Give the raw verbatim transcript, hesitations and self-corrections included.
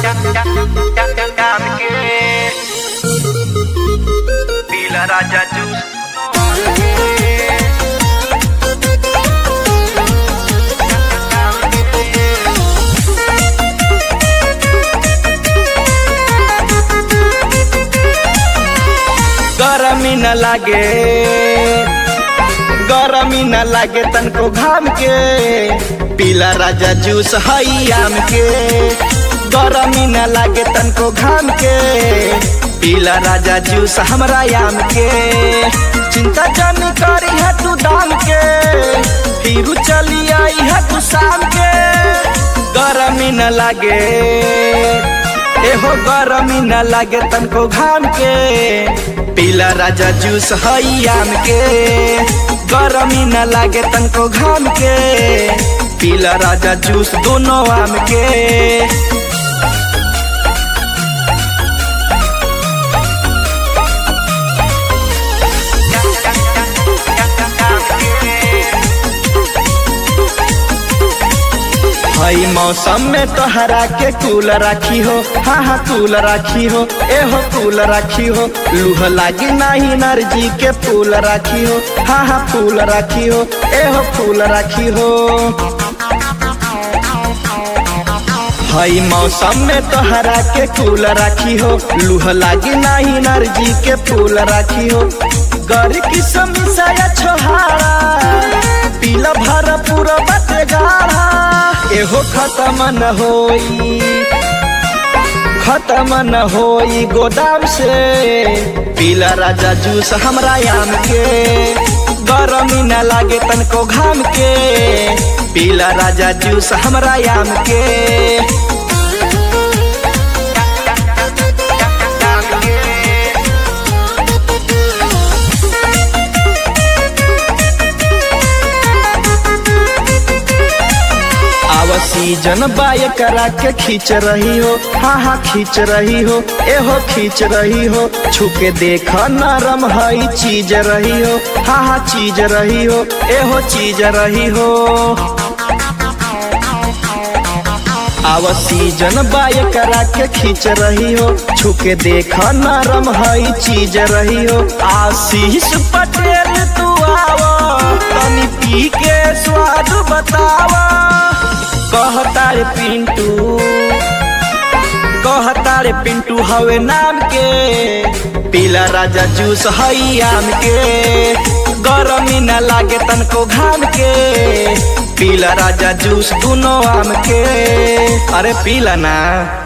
पीला राजा जूस गरमी न लागे गरमी न लागे तनको घाम के पीला राजा जूस हई आम के। गरमी न लागे तनको घाम के पीला राजा जूस हमरा आम के। चिंता जानी करी है तू दाम के फिर चली आई है तू शाम के। गरमी न लागे एहो गरमी न लागे तनको घाम के पीला राजा जूस हई आम के। गरमी न लागे तनको घाम के पीला राजा जूस दोनों आम के। हई मौसम में तोहरा के कूल राखी हो। हाँ हाँ कूल राखी हो एहो कूल राखी हो। लूह लागी नहीं नरजी के फूल राखी हो। हाँ हाँ फूल राखी हो एहो फूल राखी हो। हई मौसम में तोहरा के कूल राखी हो। लूह लागी नहीं नरजी के फूल राखी हो। गर की समस्या छोहारा पीला भरा पूरा बटे गाढ़ा एहो खत्म न होई खत्म न होई गोदाम से पीला राजा जूस हमरा आम के। गरमी न लागे तनको घाम के पीला राजा जूस हमरा आम के। सीजन बाय करा के खींच रही हो। हाँ हाँ खींच रही हो एहो खींच रही हो। छुके देख नरम हई चीज रही हो। हाँ हाँ चीज रही हो एहो चीज रही हो। आव सीजन बाय करा के खींच रही हो। छुके देख नरम हई चीज रही हो। आशीष पटेल तू आवा तनी पी के स्वाद बतावा। कहता रे पिंटू कहता रे पिंटू हवे नाम के पीला राजा जूस हई आम के। गरमी न लागे तनको घाम के पीला राजा जूस दोनों आम के। अरे पीला ना।